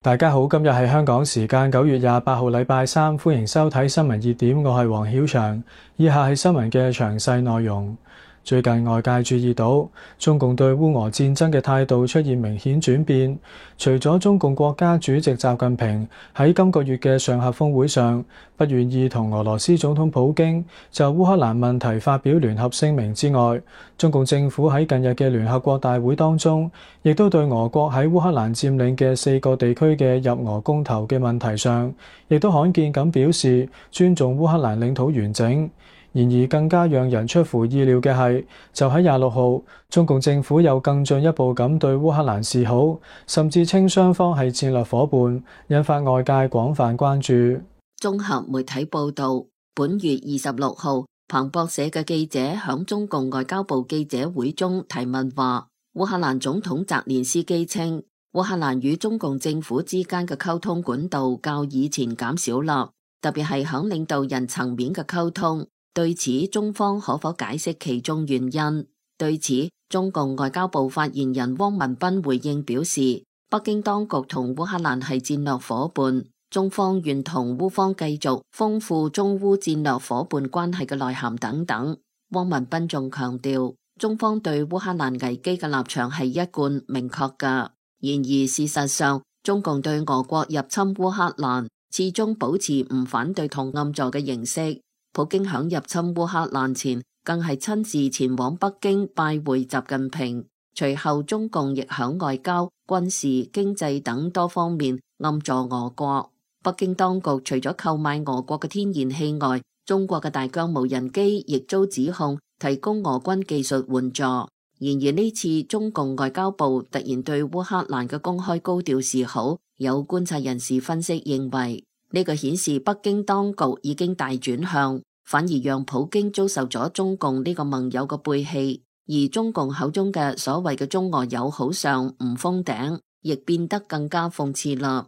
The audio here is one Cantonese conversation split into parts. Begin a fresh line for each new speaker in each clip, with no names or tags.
大家好，今日係香港時間9月28號禮拜三，歡迎收睇新聞熱點，我係黃曉翔。以下係新聞嘅詳細內容。最近外界注意到中共對烏俄戰爭嘅態度出現明顯轉變，除咗中共國家主席習近平喺今個月嘅上合峰會上不願意同俄羅斯總統普京就烏克蘭問題發表聯合聲明之外，中共政府喺近日嘅聯合國大會當中，亦都對俄國喺烏克蘭佔領嘅4個地區嘅入俄公投嘅問題上，亦都罕見咁表示尊重烏克蘭領土完整。然而更加讓人出乎意料嘅係，就喺26號，中共政府又更進一步咁對烏克蘭示好，甚至稱雙方係戰略夥伴，引發外界廣泛關注。
綜合媒體報導，本月26號，彭博社嘅記者響中共外交部記者會中提問話，烏克蘭總統澤連斯基稱，烏克蘭與中共政府之間嘅溝通管道較以前減少啦，特別係響領導人層面嘅溝通。對此，中方可否解釋其中原因？對此，中共外交部發言人汪文斌回應表示，北京當局同烏克蘭係戰略夥伴，中方願同烏方繼續豐富中烏戰略夥伴關係嘅內涵等等。汪文斌仲強調，中方對烏克蘭危機嘅立場係一貫明確㗎。然而事實上，中共對俄國入侵烏克蘭始終保持唔反對同暗助嘅形式。普京響入侵烏克蘭前，更係親自前往北京拜會習近平。隨後，中共亦響外交、軍事、經濟等多方面暗助俄國。北京當局除咗購買俄國嘅天然氣外，中國嘅大疆無人機亦遭指控提供俄軍技術援助。然而呢次中共外交部突然對烏克蘭嘅公開高調示好，有觀察人士分析認為，呢個顯示北京當局已經大轉向，反而讓普京遭受咗中共呢個盟友嘅背棄，而中共口中嘅所謂嘅中俄友好上唔封頂，亦變得更加諷刺啦。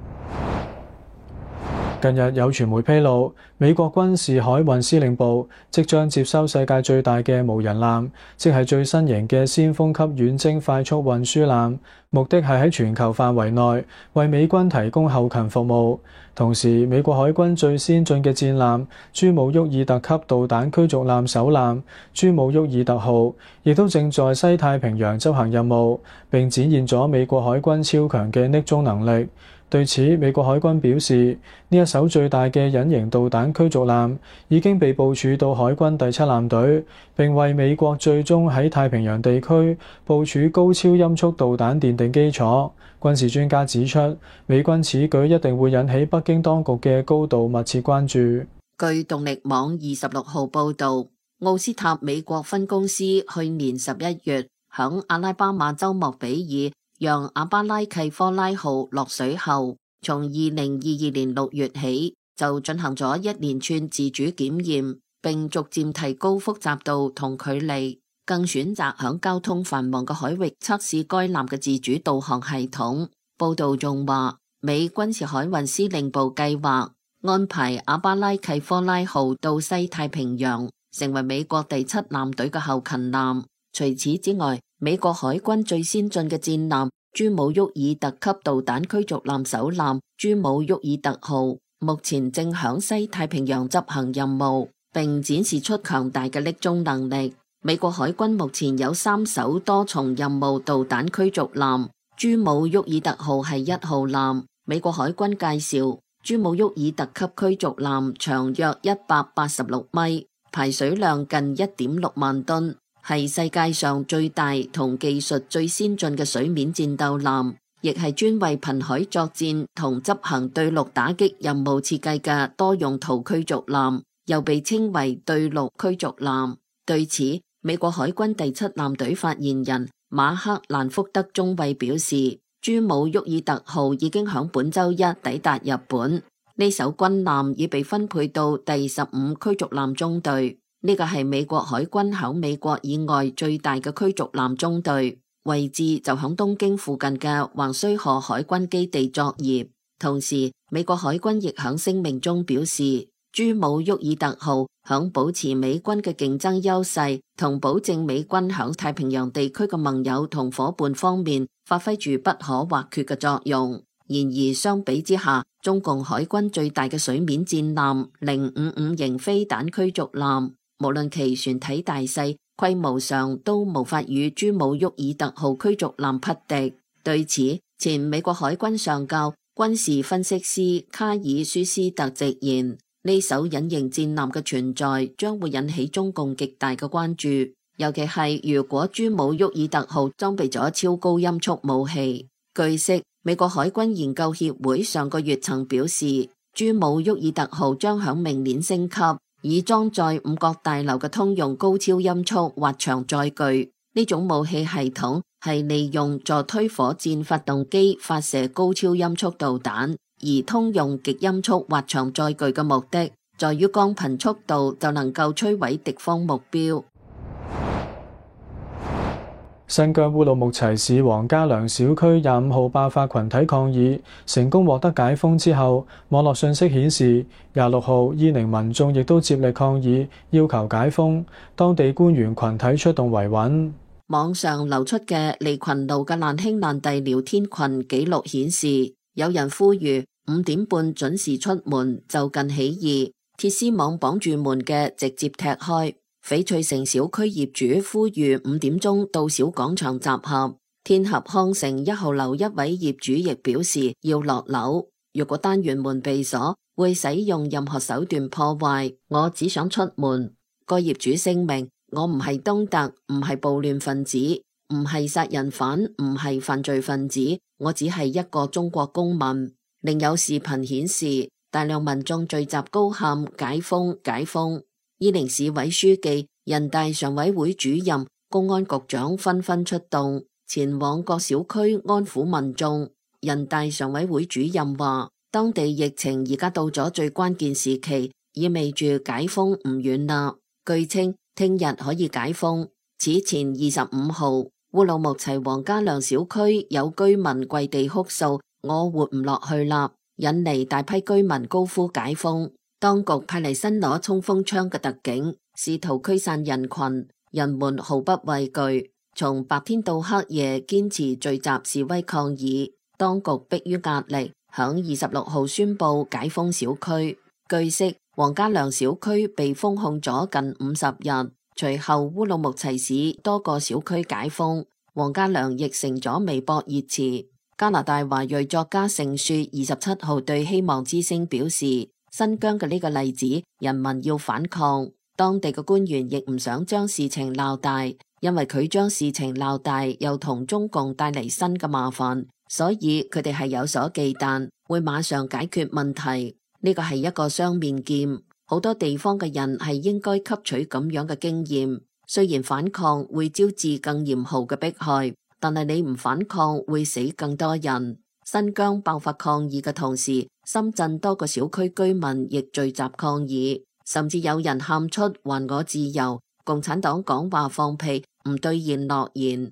近日有傳媒披露，美國軍事海運司令部即將接收世界最大嘅無人艦，即係最新型嘅先鋒級遠征快速運輸艦，目的係喺全球範圍內為美軍提供後勤服務。同時，美國海軍最先進嘅戰艦朱姆沃爾特級導彈驅逐艦首艦朱姆沃爾特號，亦都正在西太平洋執行任務，並展現咗美國海軍超強嘅匿蹤能力。對此，美國海軍表示，呢一艘最大嘅隱形導彈驅逐艦已經被部署到海軍第7艦隊，並為美國最終喺太平洋地區部署高超音速導彈奠定基礎。軍事專家指出，美軍此舉一定會引起北京當局嘅高度密切關注。
據動力網26號報導，奧斯塔美國分公司去年11月響阿拉巴馬州莫比爾讓阿巴拉契科拉號落水後，從2022年6月起就進行咗一連串自主檢驗，並逐漸提高複雜度同距離，更選擇響交通繁忙嘅海域測試該艦嘅自主導航系統。報道仲話，美軍事海運司令部計劃安排阿巴拉契科拉號到西太平洋，成為美國第7艦隊嘅後勤艦。除此之外，美國海軍最先進嘅戰艦朱姆沃爾特級導彈驅逐艦首艦朱姆沃爾特號，目前正響西太平洋執行任務，並展示出強大嘅匿蹤能力。美國海軍目前有3艘多重任務導彈驅逐艦，朱姆沃爾特號係1號艦。美國海軍介紹，朱姆沃爾特級驅逐艦長約186米，排水量近 1.6 萬噸。係世界上最大同技術最先進嘅水面戰鬥艦，亦係專為瀕海作戰同執行對陸打擊任務設計嘅多用途驅逐艦，又被稱為對陸驅逐艦。對此，美國海軍第7艦隊發言人馬克蘭福德中尉表示，朱姆沃爾特號已經響本周一抵達日本，呢艘軍艦已被分配到第15驅逐艦中隊。呢個係美國海軍響美國以外最大嘅驅逐艦中隊，位置就響東京附近嘅橫須賀海軍基地作業。同時，美國海軍亦響聲明中表示，朱姆沃爾特號響保持美軍嘅競爭優勢同保證美軍響太平洋地區嘅盟友同夥伴方面發揮住不可或缺嘅作用。 然而相比之下，中共海軍最大嘅水面戰艦055型飛彈驅逐艦，無論其船體大細、規模上都無法與朱姆沃爾特號驅逐艦匹敵。對此，前美國海軍上校、軍事分析師卡爾舒斯特直言，呢艘隱形戰艦嘅存在將會引起中共極大嘅關注，尤其係如果朱姆沃爾特號裝備咗超高音速武器。據悉，美國海軍研究協會上個月曾表示，朱姆沃爾特號將響明年升級，以裝載五角大樓嘅通用高超音速滑翔載具。呢種武器系統係利用助推火箭發動機發射高超音速導彈，而通用極音速滑翔載具嘅目的，在於光頻速度就能夠摧毀敵方目標。
新疆烏魯木齊市黃家良小區25號爆發群體抗議，成功獲得解封之後，網絡信息顯示26號伊寧民眾亦都接力抗議，要求解封，當地官員群體出動維穩。
網上流出嘅利群路嘅難兄難弟聊天群記錄顯示，有人呼籲5點半準時出門，就近起義，鐵絲網綁住門嘅直接踢開。翡翠城小區業主呼籲5點鐘到小廣場集合。天合康城1號樓一位業主亦表示要落樓，若果單元門被鎖，會使用任何手段破壞。我只想出門。該業主聲明：我唔係東突，唔係暴亂分子，唔係殺人犯，唔係犯罪分子，我只係一個中國公民。另有視頻顯示，大量民眾聚集高喊解封解封。伊寧市委書記、人大常委會主任、公安局長紛紛出動，前往各小區安撫民眾。人大常委會主任話，當地疫情而家到咗最關鍵時期，意味住解封唔遠啦。據稱，聽日可以解封。此前25號，烏魯木齊黃家良小區有居民跪地哭訴：我活唔落去啦，引嚟大批居民高呼解封。當局派嚟新攞衝鋒槍嘅特警，試圖驅散人群，人們毫不畏懼，從白天到黑夜堅持聚集示威抗議。當局迫於壓力，響26號宣布解封小區。據悉，黃家良小區被封控咗近50日，隨後烏魯木齊市多個小區解封，黃家良亦成咗微博熱詞。加拿大華裔作家盛雪27號對希望之聲表示，新疆嘅呢個例子，人民要反抗。當地嘅官員亦唔想將事情鬧大，因為佢將事情鬧大，又同中共帶嚟新嘅麻煩，所以佢哋係有所忌憚，會馬上解決問題。呢個係一個雙面劍，好多地方嘅人係應該吸取咁樣嘅經驗。雖然反抗會招致更嚴酷嘅迫害，但係你唔反抗會死更多人。新疆爆發抗議嘅同時，深圳多個小區居民亦聚集抗議，甚至有人喊出還我自由，共產黨講話放屁，唔兌現諾言。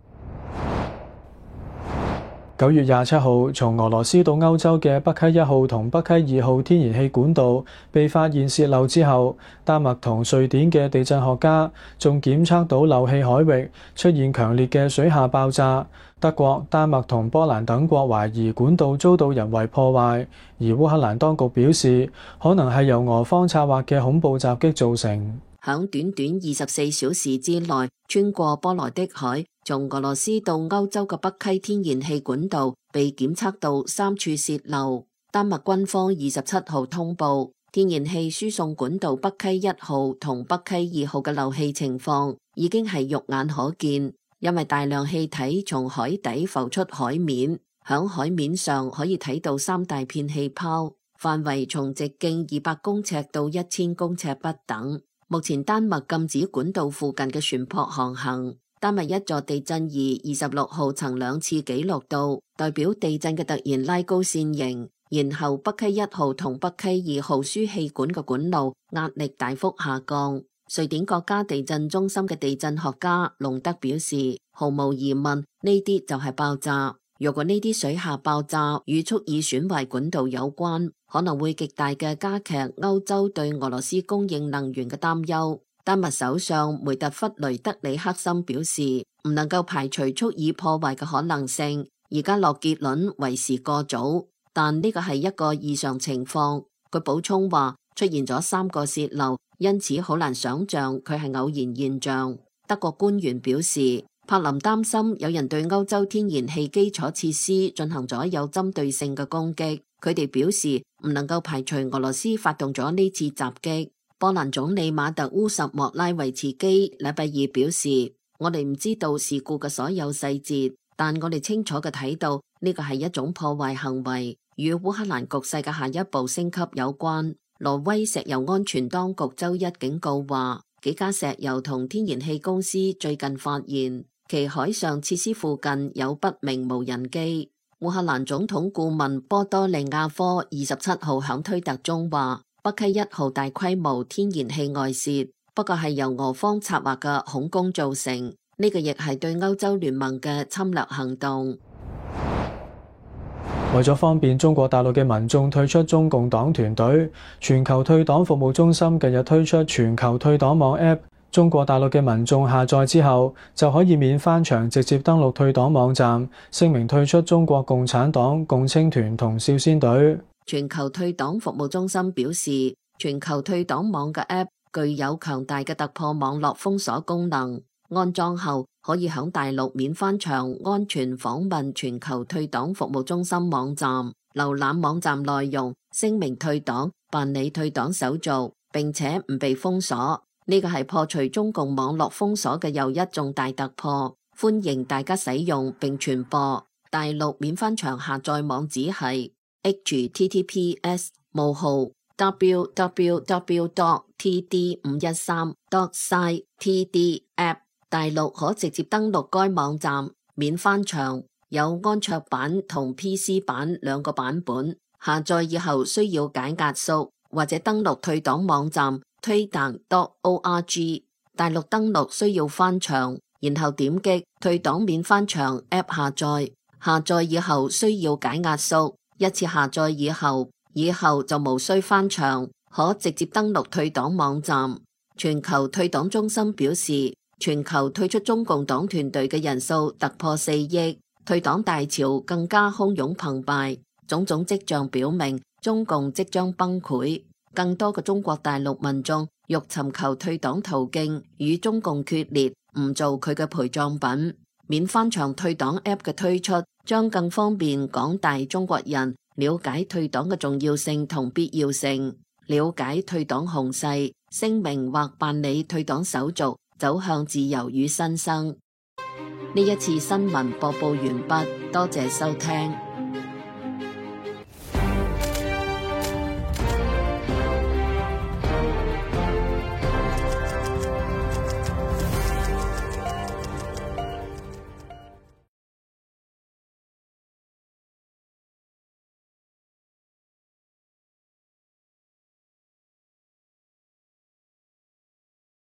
9月27號，從俄羅斯到歐洲嘅北溪1號同北溪2號天然氣管道被發現洩漏之後，丹麥同瑞典嘅地震學家仲檢測到漏氣海域出現強烈嘅水下爆炸。德國、丹麥同波蘭等國懷疑管道遭到人為破壞，而烏克蘭當局表示可能係由俄方策劃嘅恐怖襲擊造成。
響短短24小時之內，穿過波羅的海，從俄羅斯到歐洲嘅北溪天然氣管道被檢測到3處洩漏。丹麥軍方27號通報，天然氣輸送管道北溪1號同北溪2號嘅漏氣情況已經係肉眼可見，因為大量氣體從海底浮出海面，響海面上可以睇到3大片氣泡，範圍從直徑200公尺到1000公尺不等。目前丹麥禁止管道附近嘅船舶航行。丹麥一座地震儀26號曾2次記錄到代表地震嘅突然拉高線型，然後北溪1號同北溪2號輸氣管嘅管路壓力大幅下降。瑞典國家地震中心嘅地震學家隆德表示，毫無疑問呢啲就係爆炸。如果呢啲水下爆炸與蓄意損壞管道有關，可能會極大嘅加劇歐洲對俄羅斯供應能源嘅擔憂。丹麥首相梅特弗雷德里克森表示，唔能夠排除蓄意破壞嘅可能性，而家落結論為時過早。 但呢個係一個異常情況。佢補充話，出現咗3個洩漏，因此好難想象佢係偶然現象。德國官員表示，柏林擔心有人對歐洲天然氣基礎設施進行咗有針對性嘅攻擊。佢哋表示唔能夠排除俄羅斯發動咗呢次襲擊。波蘭總理馬特烏什莫拉維茨基禮拜二表示，我哋唔知道事故嘅所有細節，但我哋清楚嘅睇到呢個係一種破壞行為，與烏克蘭局勢嘅下一步升級有關。挪威石油安全當局周一警告話，幾家石油同天然氣公司最近發現其海上設施附近有不明無人機。烏克蘭總統顧問波多利亞科27號響推特中話，北溪1號大規模天然氣外洩，不過係由俄方策劃嘅恐攻造成，呢個亦係對歐洲聯盟嘅侵略行動。
為咗方便中國大陸嘅民眾退出中共黨團隊，全球退黨服務中心近日推出全球退黨網 App， 中國大陸嘅民眾下載之後就可以免翻牆直接登錄退黨網站，聲明退出中國共產黨、共青團同少先隊。
全球退黨服務中心表示，全球退黨網嘅 App 具有強大嘅突破網絡封鎖功能，安裝後可以響大陸免翻牆安全訪問全球退黨服務中心網站，瀏覽網站內容，聲明退黨，辦理退黨手續，並且唔被封鎖。呢個係破除中共網絡封鎖嘅又一重大突破，歡迎大家使用並傳播。大陸免翻牆下載網址係 https://www.td513.sci/tdapp。大陸可直接登錄該網站免翻牆，有安卓版同 PC 版兩個版本。下載以後需要解壓縮或者登錄退黨網站推黨 .org。大陸登錄需要翻牆，然後點擊退黨免翻牆 App 下載。下載以後需要解壓縮，一次下載以後就無需翻牆，可直接登錄退黨網站。全球退黨中心表示，全球退出中共黨團隊嘅人數突破4億，退黨大潮更加洶湧澎湃，種種跡象表明中共即將崩潰。更多嘅中國大陸民眾欲尋求退黨途徑，與中共決裂，唔做佢嘅陪葬品。免翻牆退黨 App 嘅推出，將更方便廣大中國人了解退黨嘅重要性同必要性，了解退黨雄勢，聲明或辦理退黨手續，走向自由與新生。呢一次新聞播報完畢，多謝收聽。